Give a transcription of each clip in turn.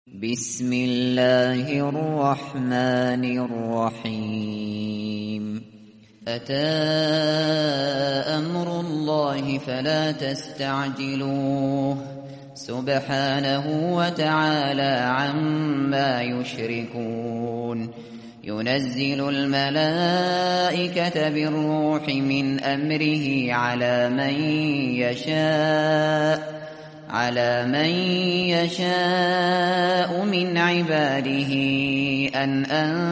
بسم الله الرحمن الرحيم أتى أمر الله فلا تستعجلوه سبحانه وتعالى عما يشركون ينزل الملائكة بالروح من أمره على من يشاء من عباده أن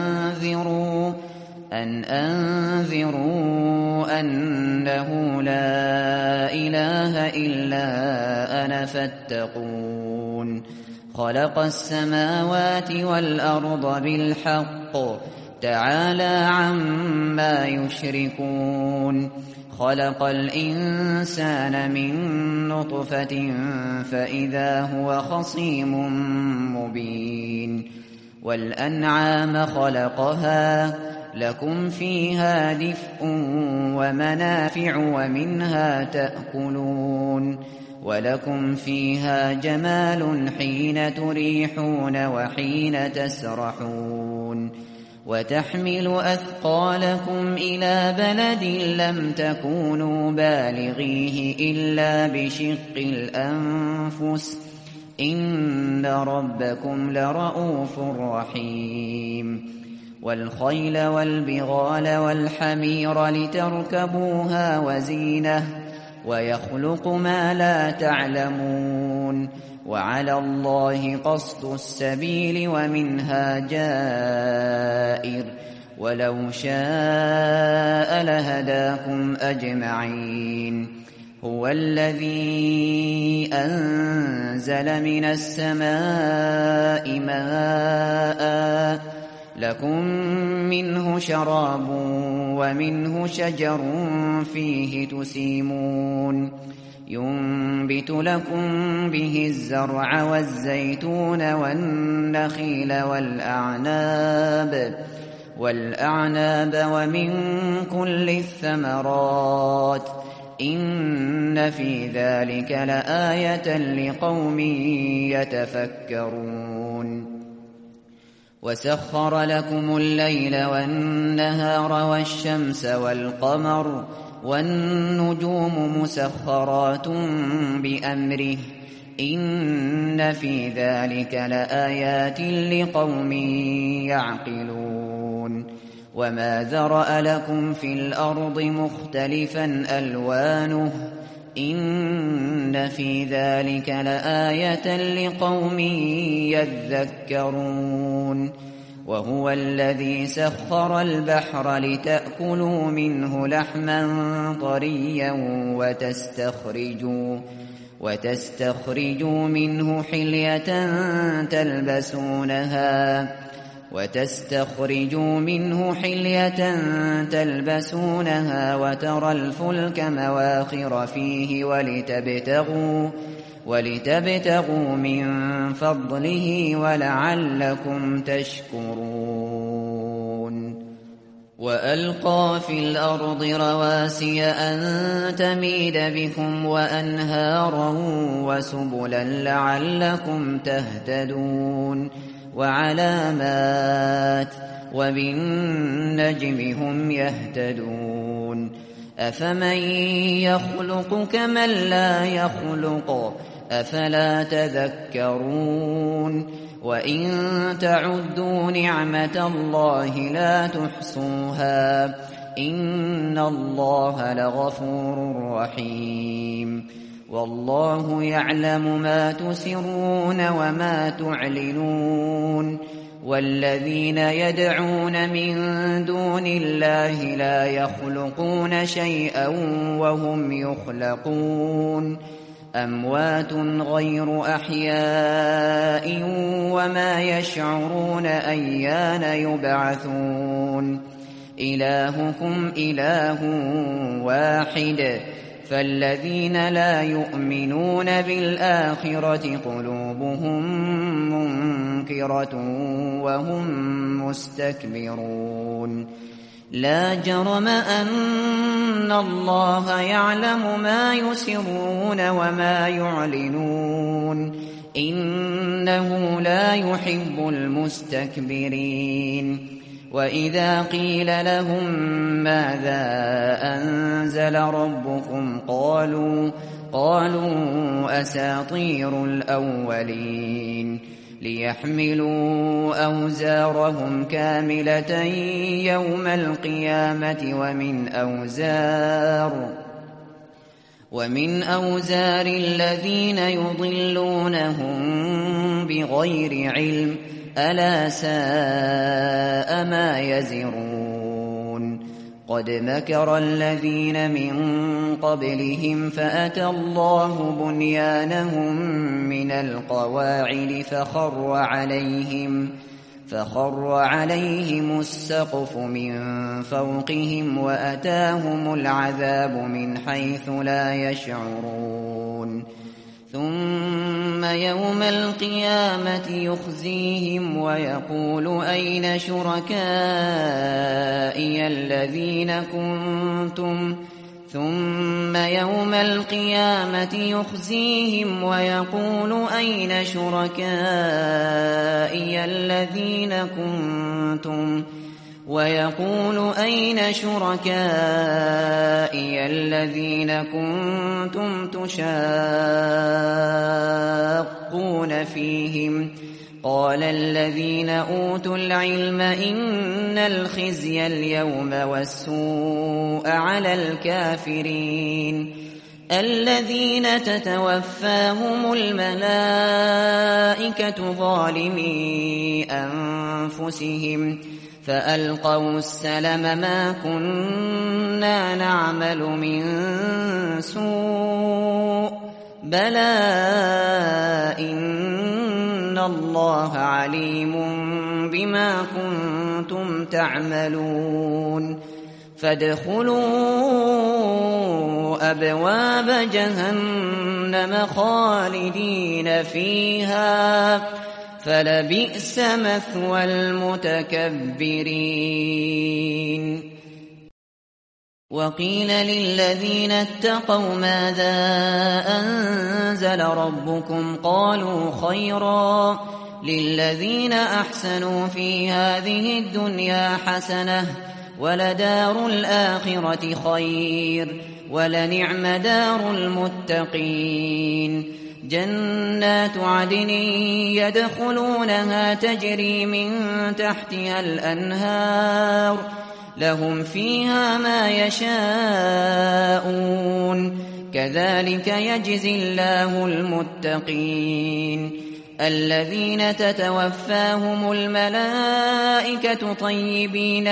أنذروا أنه لا إله إلا أنا فاتقون خلق السماوات والأرض بالحق تعالى عما يشركون خلق الإنسان من نطفة فإذا هو خصيم مبين والأنعام خلقها لكم فيها دفء ومنافع ومنها تأكلون ولكم فيها جمال حين تريحون وحين تسرحون وتحمل أثقالكم إلى بلد لم تكونوا بالغيه إلا بشق الأنفس إن ربكم لرؤوف رحيم والخيل والبغال والحمير لتركبوها وزينة ويخلق ما لا تعلمون وعلى الله قصد السبيل ومنها جائر ولو شاء لهداكم أجمعين هو الذي أنزل من السماء ماء لكم منه شراب ومنه شجر فيه تسيمون ينبت لكم به الزرع والزيتون والنخيل والأعناب ومن كل الثمرات إن في ذلك لآية لقوم يتفكرون وسخر لكم الليل والنهار والشمس والقمر والنجوم مسخرات بأمره إن في ذلك لآيات لقوم يعقلون وما ذرأ لكم في الأرض مختلفا ألوانه إن في ذلك لآية لقوم يذكرون وهو الذي سخر البحر لتأكلوا منه لحما طريا وتستخرجوا منه حلية تلبسونها وترى الفلك مواخر فيه ولتبتغوا من فضله ولعلكم تشكرون وألقى في الأرض رواسي أن تميد بكم وأنهارا وسبلا لعلكم تهتدون وعلامات وبالنجم هم يهتدون أفمن يخلق كمن لا يخلق أفلا تذكرون وإن تعدوا نعمة الله لا تحصوها إن الله لغفور رحيم والله يعلم ما تسرون وما تعلنون والذين يدعون من دون الله لا يخلقون شيئا وهم يخلقون أموات غير أحياء وما يشعرون أيان يبعثون إلهكم إله واحد فالذين لا يؤمنون بالآخرة قلوبهم منكرة وهم مستكبرون لا جرم أن الله يعلم ما يسرون وما يعلنون إنه لا يحب المستكبرين وإذا قيل لهم ماذا أنزل ربكم قالوا أساطير الأولين ليحملوا أوزارهم كاملة يوم القيامة ومن أوزار الذين يضلونهم بغير علم ألا ساء ما يزرون قد مكر الذين من قبلهم فأتى الله بنيانهم من القواعد فخر عليهم السقف من فوقهم وأتاهم العذاب من حيث لا يشعرون ثم يوم القيامة يخزيهم ويقول أين شركائي الذين كنتم تشاقون فيهم قال الذين أوتوا العلم إن الخزي اليوم والسوء على الكافرين الذين تتوفاهم الملائكة ظالمي أنفسهم فألقوا السلم ما كنا نعمل من سوء بلى إن الله عليم بما كنتم تعملون فادخلوا أبواب جهنم خالدين فيها فلبئس مثوى المتكبرين وقيل للذين اتقوا ماذا أنزل ربكم قالوا خيرا للذين أحسنوا في هذه الدنيا حسنة ولدار الآخرة خير ولنعم دار المتقين جنات عدن يدخلونها تجري من تحتها الأنهار لهم فيها ما يشاءون كذلك يجزي الله المتقين الذين تتوفاهم الملائكة طيبين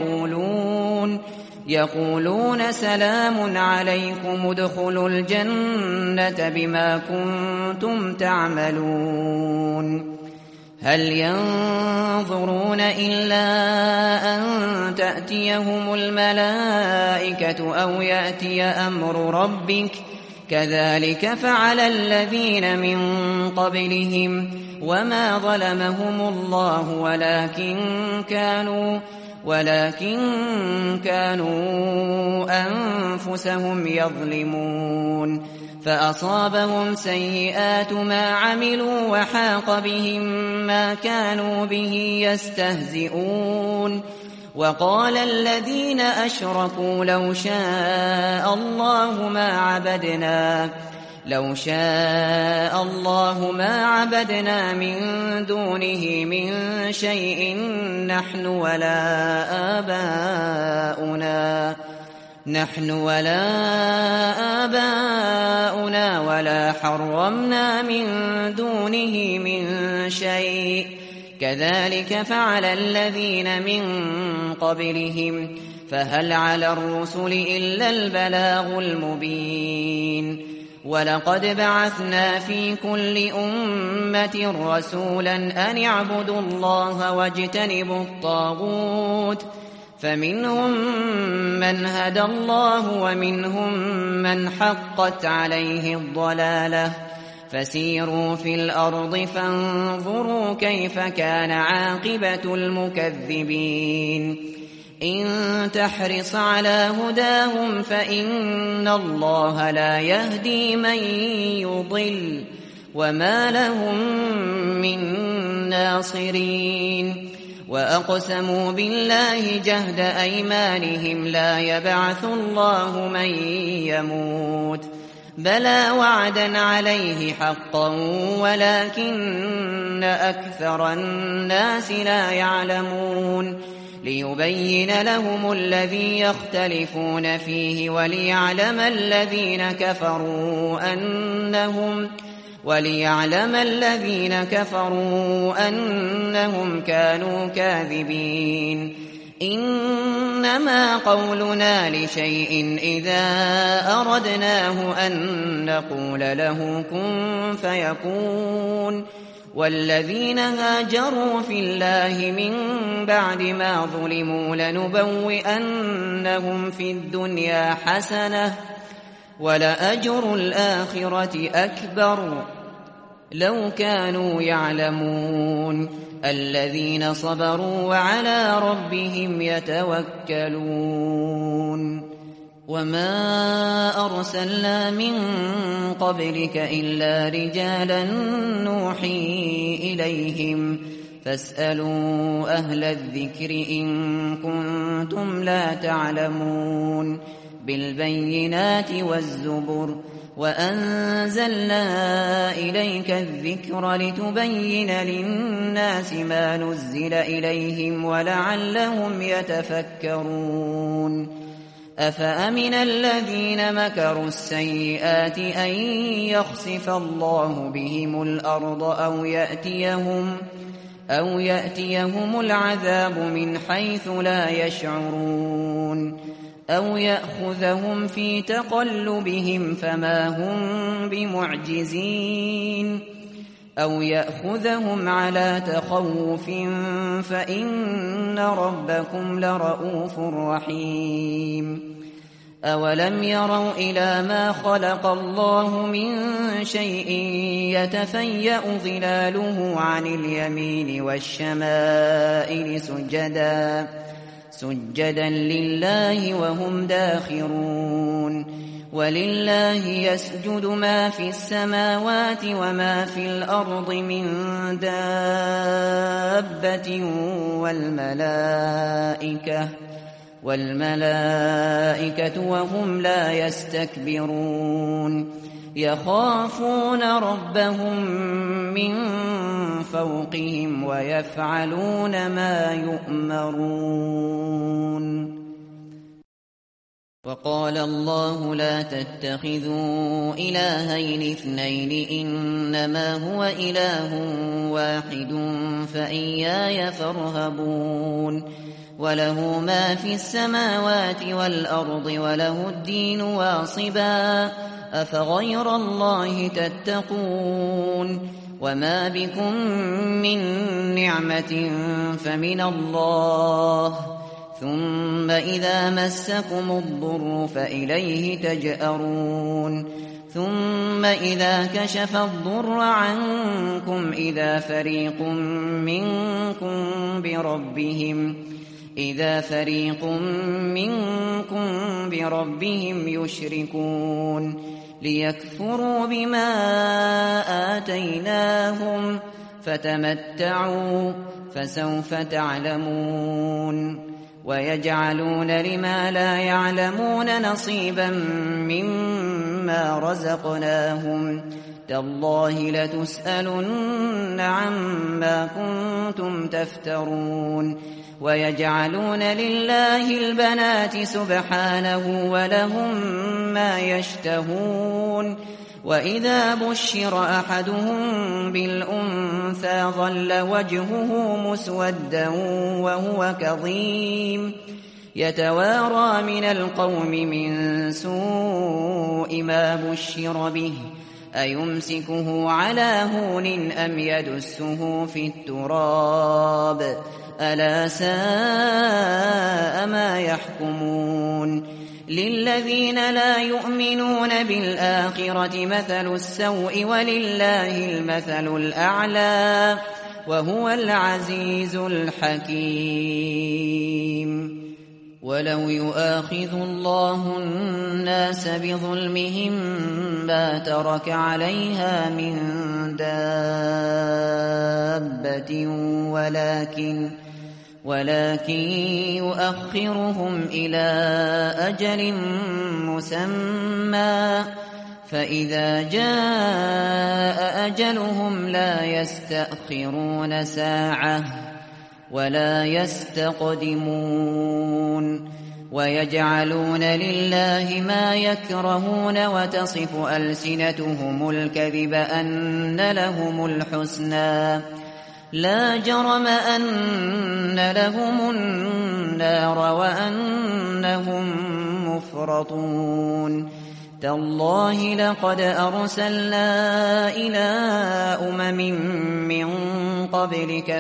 يقولون سلام عليكم ادخلوا الجنة بما كنتم تعملون هل ينظرون إلا أن تأتيهم الملائكة أو يأتي أمر ربك كذلك فعل الذين من قبلهم وما ظلمهم الله ولكن كانوا أنفسهم يظلمون فأصابهم سيئات ما عملوا وحاق بهم ما كانوا به يستهزئون وقال الذين أشركوا لو شاء الله ما عبدنا من دونه من شيء نحن ولا آباؤنا ولا حرمنا من دونه من شيء كذلك فعل الذين من قبلهم فهل على الرسل إلا البلاغ المبين ولقد بعثنا في كل أمة رسولا أن اعبدوا الله واجتنبوا الطاغوت فمنهم من هدى الله ومنهم من حقت عليه الضلالة فسيروا في الأرض فانظروا كيف كان عاقبة المكذبين إن تحرص على هداهم فإن الله لا يهدي من يضل وما لهم من ناصرين وأقسموا بالله جهد أيمانهم لا يبعث الله من يموت بلى وعدا عليه حقا ولكن أكثر الناس لا يعلمون ليبين لهم الذي يختلفون فيه وليعلم الذين كفروا أنهم كانوا كاذبين إنما قولنا لشيء إذا أردناه أن نقول له كن فيكون والذين هاجروا في الله من بعد ما ظلموا لنبوئنهم في الدنيا حسنة ولأجر الآخرة أكبر لو كانوا يعلمون الذين صبروا وعلى ربهم يتوكلون وما أرسلنا من قبلك إلا رجالا نوحي إليهم فاسألوا أهل الذكر إن كنتم لا تعلمون بالبينات والزبر وأنزلنا إليك الذكر لتبين للناس ما نزل إليهم ولعلهم يتفكرون أفأمن الذين مكروا السيئات أن يخسف الله بهم الأرض أو يأتيهم العذاب من حيث لا يشعرون أو يأخذهم في تقلبهم فما هم بمعجزين أو يأخذهم على تخوف فإن ربكم لرؤوف رحيم أولم يروا إلى ما خلق الله من شيء يتفيأ ظلاله عن اليمين والشمائل سجدا لله وهم داخرون ولله يسجد ما في السماوات وما في الأرض من دابة والملائكة وهم لا يستكبرون يخافون ربهم من فوقهم ويفعلون ما يؤمرون وقال الله لا تتخذوا إلهين اثنين إنما هو إله واحد فإياي فارهبون وله ما في السماوات والأرض وله الدين واصبا أفغير الله تتقون وما بكم من نعمة فمن الله ثم إذا مسكم الضر فإليه تجأرون ثم إذا كشف الضر عنكم إذا فريق منكم بربهم يشركون ليكفروا بما آتيناهم فتمتعوا فسوف تعلمون ويجعلون لما لا يعلمون نصيبا مما رزقناهم تالله لتسألن عما كنتم تفترون ويجعلون لله البنات سبحانه ولهم ما يشتهون وإذا بشر أحدهم بالأنثى ظل وجهه مسودا وهو كظيم يتوارى من القوم من سوء ما بشر به أيمسكه على هون أم يدسه في التراب ألا ساء ما يحكمون للذين لا يؤمنون بالآخرة مثل السوء ولله المثل الأعلى وهو العزيز الحكيم ولو يؤاخذ الله الناس بظلمهم ما ترك عليها من دابة ولكن يؤخرهم إلى أجل مسمى فإذا جاء أجلهم لا يستأخرون ساعة ولا يستقدمون ويجعلون لله ما يكرهون وتصف ألسنتهم الكذب أن لهم الحسنى لا جرم أن لهم النار وأنهم مفرطون تالله لقد أرسلنا إلى من قبلك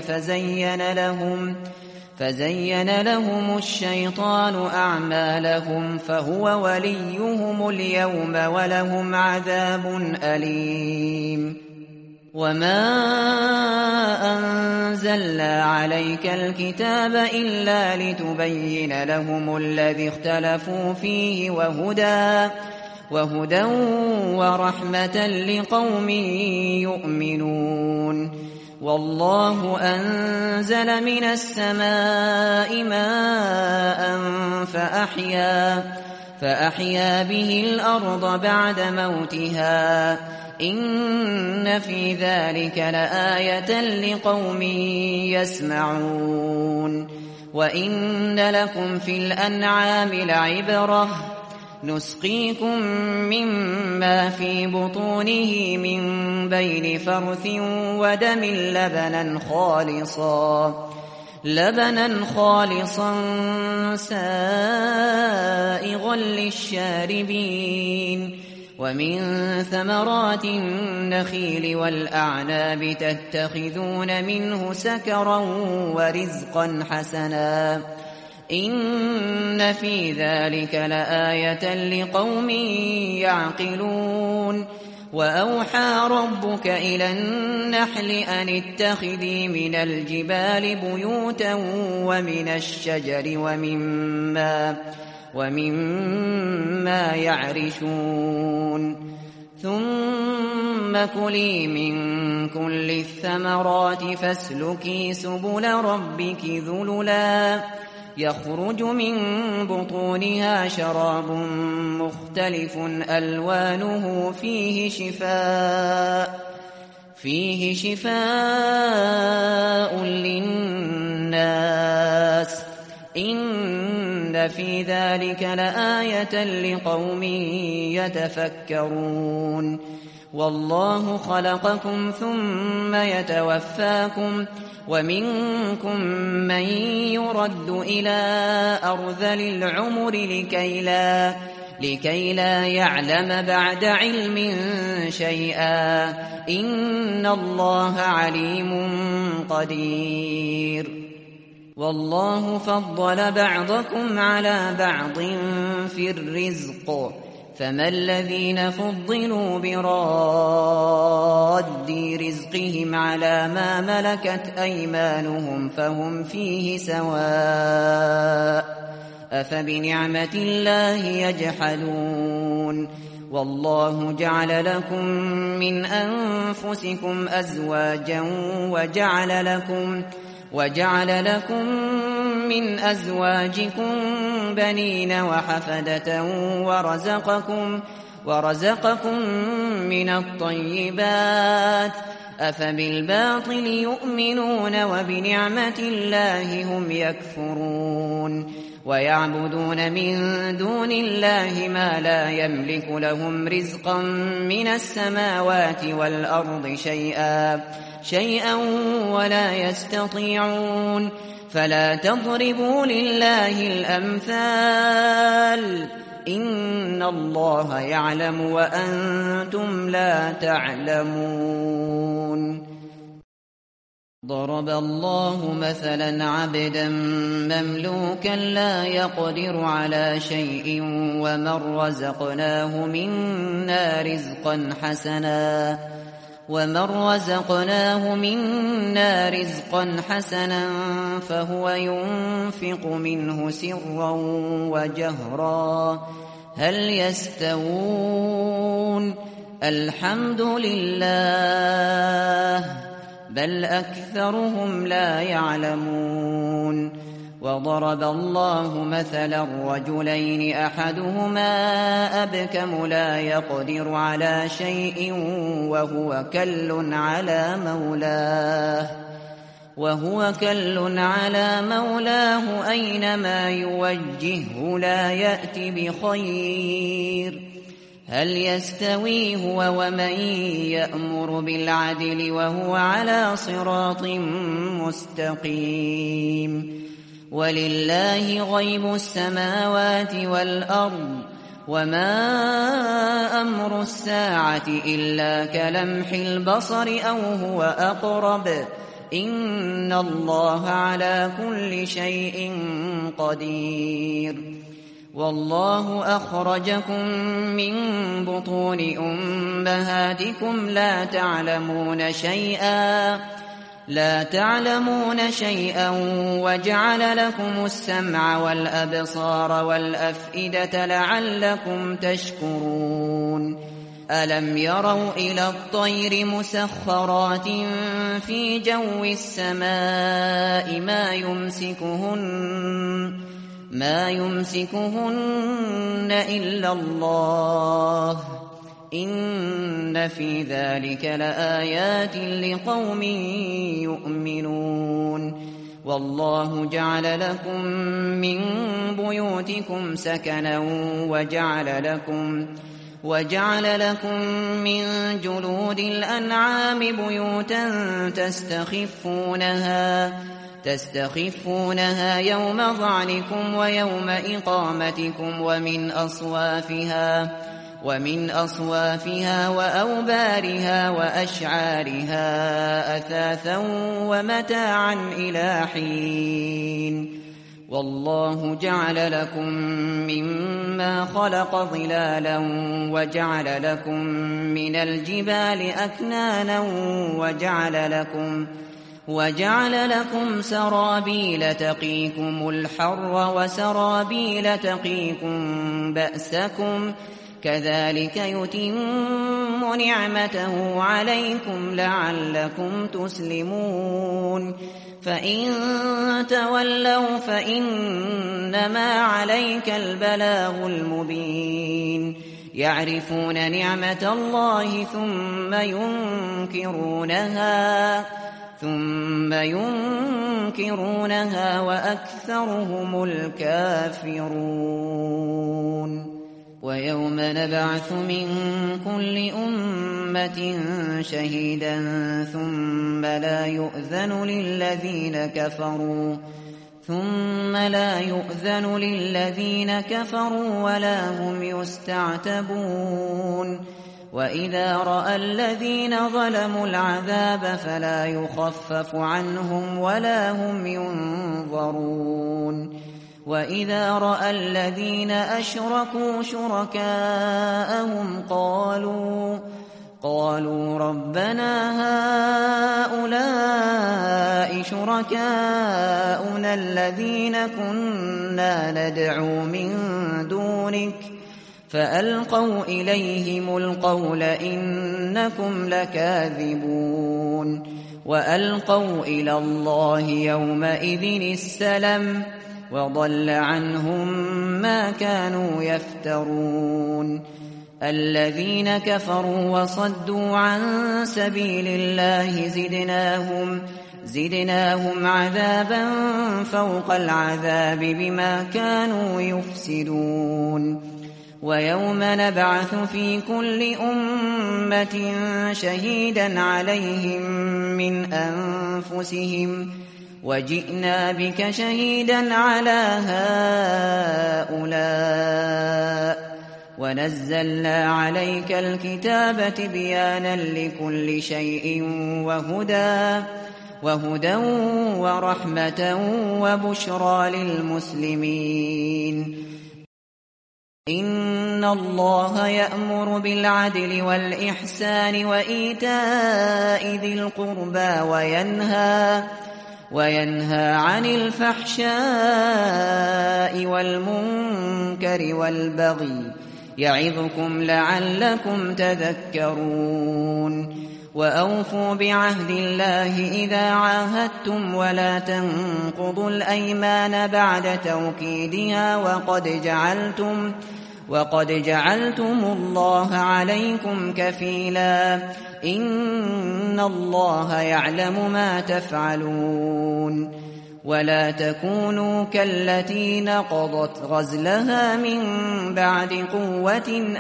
فزين لهم الشيطان أعمالهم فهو وليهم اليوم ولهم عذاب أليم وما أنزلنا عليك الكتاب إلا لتبين لهم الذي اختلفوا فيه وهدى ورحمة لقوم يؤمنون والله أنزل من السماء ماء فأحيا به الأرض بعد موتها إن في ذلك لآية لقوم يسمعون وإن لكم في الأنعام لعبرة نسقيكم مما في بطونه من بين فرث ودم لبنا خالصا سائغا للشاربين ومن ثمرات النخيل والأعناب تتخذون منه سكرا ورزقا حسنا إن في ذلك لآية لقوم يعقلون وأوحى ربك إلى النحل أن اتخذي من الجبال بيوتا ومن الشجر ومما يعرشون ثم كلي من كل الثمرات فاسلكي سبل ربك ذللا يخرج من بطونها شراب مختلف ألوانه فيه شفاء للناس إن في ذلك لآية لقوم يتفكرون والله خلقكم ثم يتوفاكم ومنكم من يرد إلى أرذل العمر لكي لا يعلم بعد علم شيئا إن الله عليم قدير والله فضل بعضكم على بعض في الرزق فما الذين فضلوا براد رزقهم على ما ملكت أيمانهم فهم فيه سواء أفبنعمة الله يجحدون والله جعل لكم من أنفسكم أزواجا وجعل لكم من أزواجكم بنين وحفدة ورزقكم من الطيبات أفبالباطل يؤمنون وبنعمة الله هم يكفرون ويعبدون من دون الله ما لا يملك لهم رزقا من السماوات والأرض شيئا ولا يستطيعون فلا تضربوا لله الأمثال إن الله يعلم وأنتم لا تعلمون ضرب الله مثلا عبدا مملوكا لا يقدر على شيء ومن رزقناه منا رزقا حسنا ومن رزقناه منا رزقا حسنا فهو ينفق منه سرا وجهرا هل يستوون الحمد لله بل أكثرهم لا يعلمون وضرب الله مثلا رجلين أحدهما أبكم لا يقدر على شيء وهو كل على مولاه أينما يوجهه لا يأت بخير هل يستوي هو ومن يأمر بالعدل وهو على صراط مستقيم ولله غيب السماوات والأرض وما أمر الساعة إلا كلمح البصر أو هو أقرب إن الله على كل شيء قدير والله أخرجكم من بطون أمهاتكم لا تعلمون شيئا وجعل لكم السمع والأبصار والأفئدة لعلكم تشكرون ألم يروا إلى الطير مسخرات في جو السماء ما يمسكهن إلا الله إن في ذلك لآيات لقوم يؤمنون والله جعل لكم من بيوتكم سكنا وجعل لكم من جلود الأنعام بيوتا تستخفونها يوم ظعنكم ويوم إقامتكم ومن أصوافها وأوبارها وأشعارها أثاثا ومتاعا إلى حين والله جعل لكم مما خلق ظلالا وجعل لكم من الجبال أكنانا وجعل لكم سرابيل تقيكم الحر وسرابيل تقيكم بأسكم كذلك يتم نعمته عليكم لعلكم تسلمون فإن تولوا فإنما عليك البلاغ المبين يعرفون نعمة الله ثم ينكرونها وأكثرهم الكافرون ويوم نبعث من كل أمة شهيدا ثم لا يؤذن للذين كفروا ولا هم يستعتبون وإذا رأى الذين ظلموا العذاب فلا يخفف عنهم ولا هم ينظرون وإذا رأى الذين أشركوا شركاءهم قالوا ربنا هؤلاء شركاؤنا الذين كنا ندعو من دونك فألقوا إليهم القول إنكم لكاذبون وألقوا إلى الله يومئذ السلم وضل عنهم ما كانوا يفترون الذين كفروا وصدوا عن سبيل الله زدناهم عذابا فوق العذاب بما كانوا يفسدون ويوم نبعث في كل أمة شهيدا عليهم من أنفسهم وجئنا بك شهيدا على هؤلاء ونزلنا عليك الكتاب تبيانا لكل شيء وهدى ورحمة وبشرى للمسلمين إن الله يأمر بالعدل والإحسان وإيتاء ذي القربى وينهى عن الفحشاء والمنكر والبغي يعظكم لعلكم تذكرون وأوفوا بعهد الله إذا عاهدتم ولا تنقضوا الأيمان بعد توكيدها وقد جعلتم الله عليكم كفيلا إن الله يعلم ما تفعلون ولا تكونوا كالتي نقضت غزلها من بعد قوة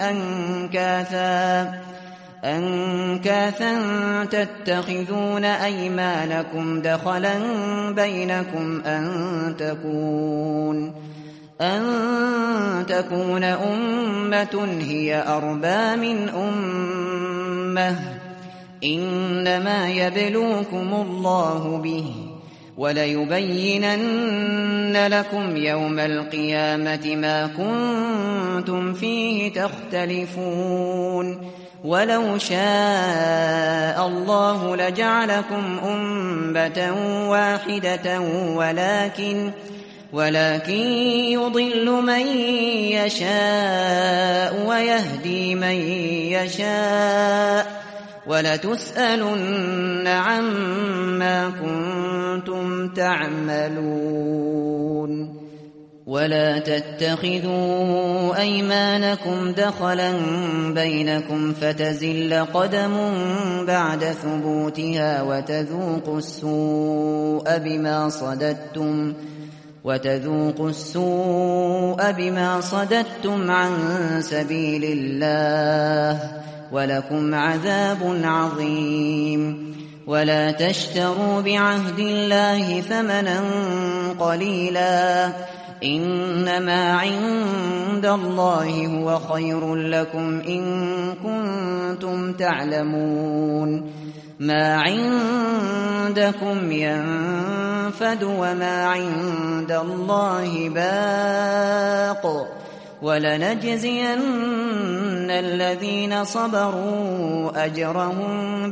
أنكاثا تتخذون أيمانكم دخلا بينكم أن تكون أمة هي أربى من أمة إنما يبلوكم الله به وليبينن لكم يوم القيامة ما كنتم فيه تختلفون ولو شاء الله لجعلكم أمة واحدة ولكن يضل من يشاء ويهدي من يشاء ولتسألن عما كنتم تعملون ولا تتخذوا أيمانكم دخلا بينكم فتزل قدم بعد ثبوتها وتذوقوا السوء بما صددتم عن سبيل الله ولكم عذاب عظيم ولا تشتروا بعهد الله ثمنا قليلا إنما عند الله هو خير لكم إن كنتم تعلمون ما عندكم ينفد وما عند الله باق ولنجزين الذين صبروا أجرهم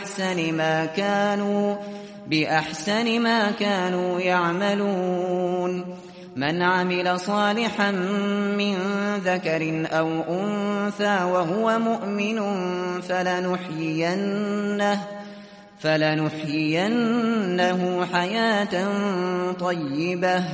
بأحسن ما كانوا يعملون من عمل صالحا من ذكر أو أنثى وهو مؤمن فلنحيينه حياة طيبة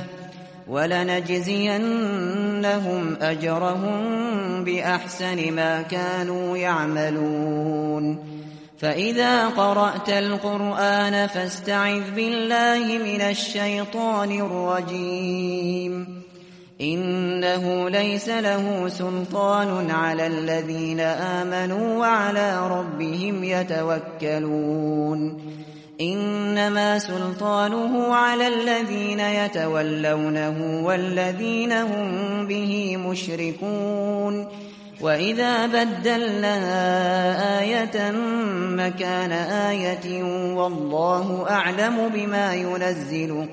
ولنجزينهم أجرهم بأحسن ما كانوا يعملون فإذا قرأت القرآن فاستعذ بالله من الشيطان الرجيم إنه ليس له سلطان على الذين آمنوا وعلى ربهم يتوكلون إنما سلطانه على الذين يتولونه والذين هم به مشركون وإذا بدلنا آية مكان آية والله أعلم بما ينزل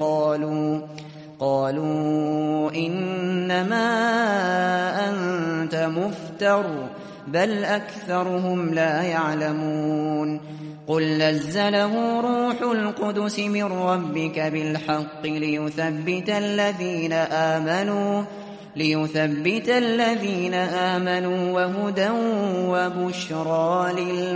قالوا إنما أنت مفتر بل أكثرهم لا يعلمون قل نزله روح القدس من ربك بالحق ليثبت الذين آمنوا وهدى وبشرى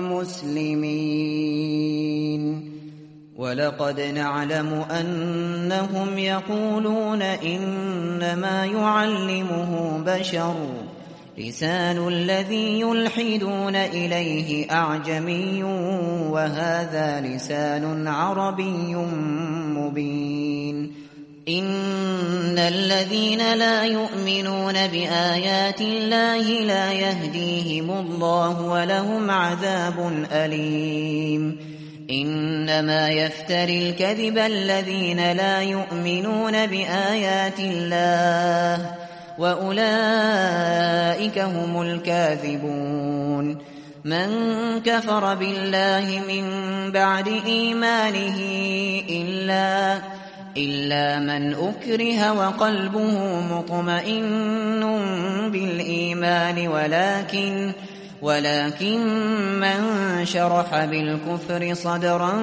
للمسلمين ولقد نعلم أنهم يقولون إنما يعلمه بشر لسان الذي يلحدون إليه أعجمي وهذا لسان عربي مبين إن الذين لا يؤمنون بآيات الله لا يهديهم الله ولهم عذاب أليم إنما يفتري الكذب الذين لا يؤمنون بآيات الله وأولئك هم الكاذبون من كفر بالله من بعد إيمانه إلا من أكره وقلبه مطمئن بالإيمان ولكن من شرح بالكفر صدرا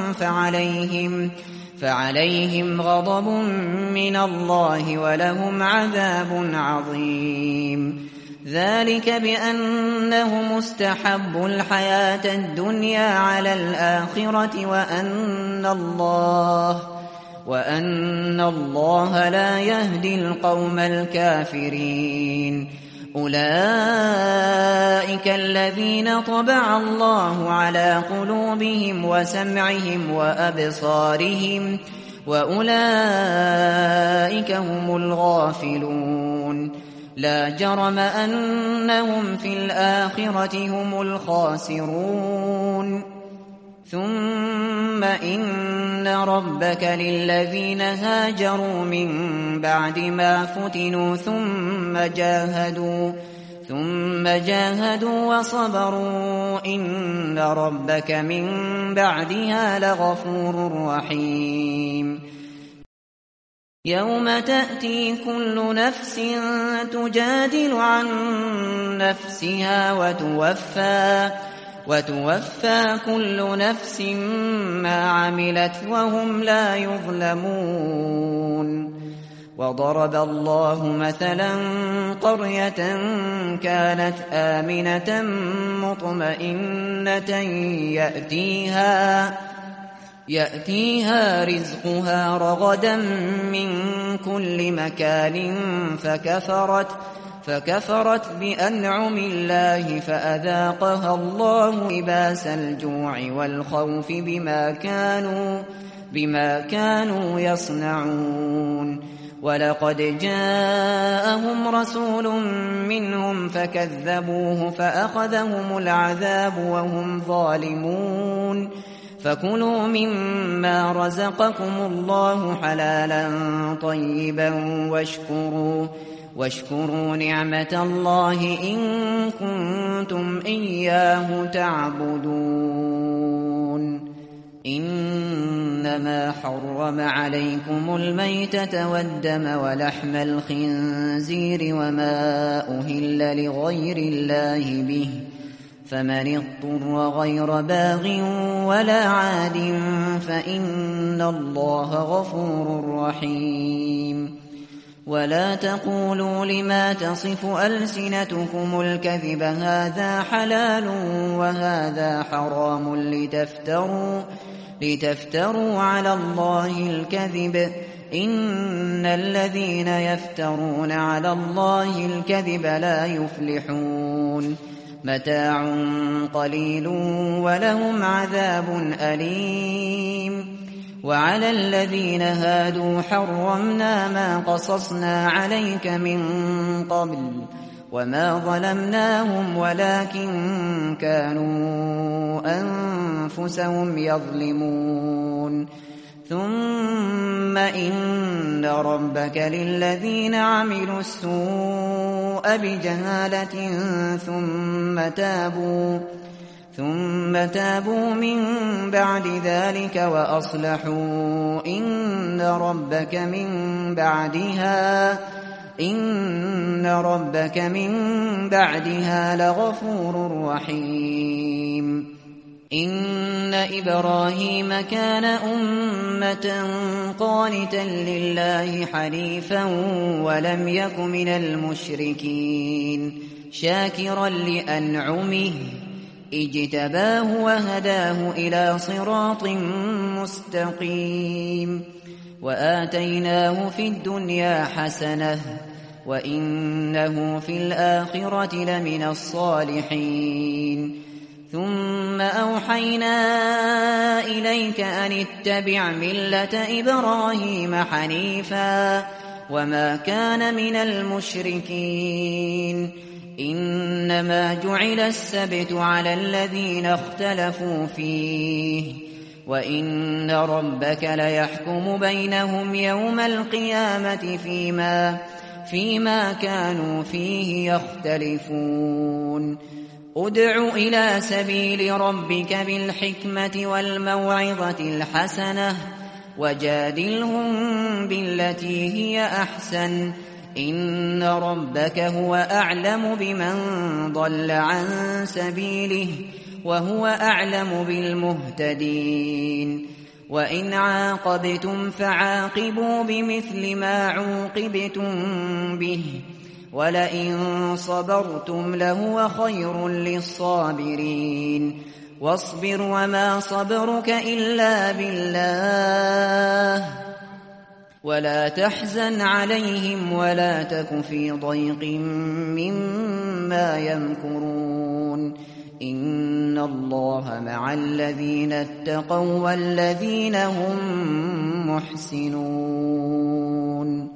فعليهم غضب من الله ولهم عذاب عظيم. ذلك بأنهم استحبوا الحياة الدنيا على الآخرة وأن الله لا يهدي القوم الكافرين. أولئك الذين طبع الله على قلوبهم وسمعهم وأبصارهم وأولئك هم الغافلون. لا جرم أنهم في الآخرة هم الخاسرون. ثم إن ربك للذين هاجروا من بعد ما فتنوا ثم جاهدوا وصبروا إن ربك من بعدها لغفور رحيم. يوم تأتي كل نفس تجادل عن نفسها وتوفى كل نفس ما عملت وهم لا يظلمون. وضرب الله مثلا قرية كانت آمنة مطمئنة يأتيها رزقها رغدا من كل مكان فكفرت بأنعم الله فأذاقها الله لباس الجوع والخوف بما كانوا يصنعون. ولقد جاءهم رسول منهم فكذبوه فأخذهم العذاب وهم ظالمون. فكلوا مما رزقكم الله حلالا طيبا واشكروا نعمة الله إن كنتم إياه تعبدون. إنما حرم عليكم الميتة والدم ولحم الخنزير وما أهل لغير الله به فمن اضطر غير باغ ولا عاد فإن الله غفور رحيم. ولا تقولوا لما تصف ألسنتكم الكذب هذا حلال وهذا حرام لتفتروا على الله الكذب إن الذين يفترون على الله الكذب لا يفلحون. متاع قليل ولهم عذاب أليم. وعلى الذين هادوا حرمنا ما قصصنا عليك من قبل وما ظلمناهم ولكن كانوا أنفسهم يظلمون. ثم إن ربك للذين عملوا السوء بجهالة ثم تابوا من بعد ذلك وأصلحوا إن ربك من بعدها لغفور رحيم. إن إبراهيم كان أمة قانتا لله حنيفا ولم يك من المشركين شاكرا لأنعمه اجتباه وهداه إلى صراط مستقيم. وآتيناه في الدنيا حسنة وإنه في الآخرة لمن الصالحين. ثم أوحينا إليك أن اتبع ملة إبراهيم حنيفا وما كان من المشركين. إنما جعل السبت على الذين اختلفوا فيه وإن ربك ليحكم بينهم يوم القيامة فيما كانوا فيه يختلفون. ادع إلى سبيل ربك بالحكمة والموعظة الحسنة وجادلهم بالتي هي أحسن إن ربك هو أعلم بمن ضل عن سبيله وهو أعلم بالمهتدين وإن عاقبتم فعاقبوا بمثل ما عوقبتم به ولئن صبرتم لهو خير للصابرين واصبر وما صبرك إلا بالله ولا تحزن عليهم ولا تك في ضيق مما يمكرون إن الله مع الذين اتقوا والذين هم محسنون